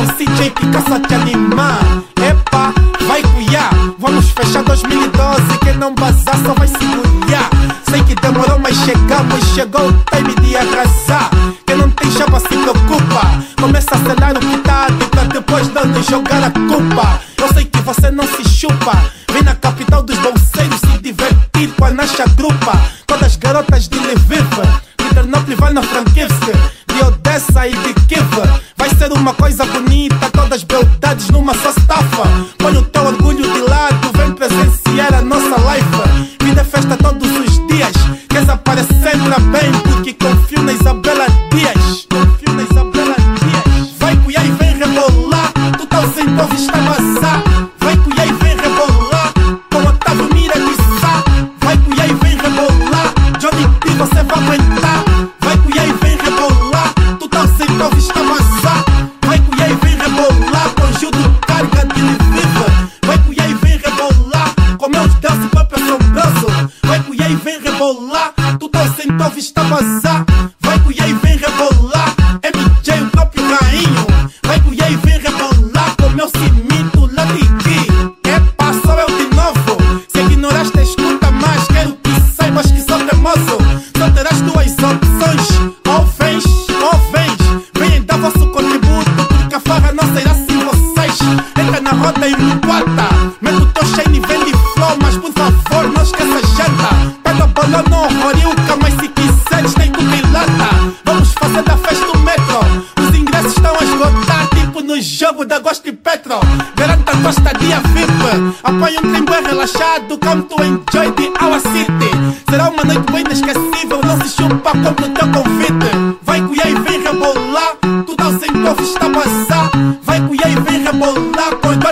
um CJ Picasso a te animar. Epa, vai cuiar, vamos fechar 2012. Quem não bazar só vai se molhar. Sei que demorou, mas chegamos, chegou o time de arrasar. Quem não tem chapa se preocupa, começa a selar o que tá pra depois não jogar a culpa. Eu sei que você não se chupa, vem na capital dos bolseiros se divertir com a nossa grupa. Todas as garotas de Lviv, de Ternópolis, vai na Frankivsk, de Odessa e de Kiev. Vai ser uma coisa bonita, todas beldades numa só estafa. Põe o teu orgulho de lado, vem presenciar a nossa life. Vida é festa todos os dias, queres aparecer, entra bem, porque confio na Isabela Dias. Confio na Isabela Dias. Vai cuiar e vem rebolar, tu tá sem povo, está a vazar. Vai cuiar e vem rebolar, com Otávio Mira de Sá. Vai cuiar e vem rebolar, Johnny P você vai aguentar. Vai cuiar e vem rebolar, tu tá sem povo, está a vazar. Vai cuiar e vem rebolar, com Gil do Carga de Lviv. Vai cuiar e vem rebolar, com meus danços pop assombroso. Vai cuiar e vem rebolar, tu tá sem povo, está a vazar. Vai cuiar e vem rebolar, MJ o próprio rainho. Vai cuiar e vem rebolar, com meu cimito lá de Gui. Epa, sou eu de novo, se ignoraste escuta mais. Quero que saibas que sou teimoso. Só terás duas opções, ou vens, venham dar vosso contributo, porque a farra não será sem vocês. Entra na roda e me bota, mete o teu shine e vende flow, mas por favor não esqueça a janta. Pega bolão no Roriuca, mas se quiseres tem tudo em lata. Vamos fazer da festa do metro, os ingressos estão a esgotar, tipo no jogo da Gosto e Petro. Garanta a tua estadia VIP, apanha um trem bem relaxado, come to enjoy the Our City. Será uma noite bem inesquecível, não se chupa, compra o teu convite. Vai cuiar e vem rebolar, tu dá sem povo, está a passar. Vai cuiar e vem rebolar, com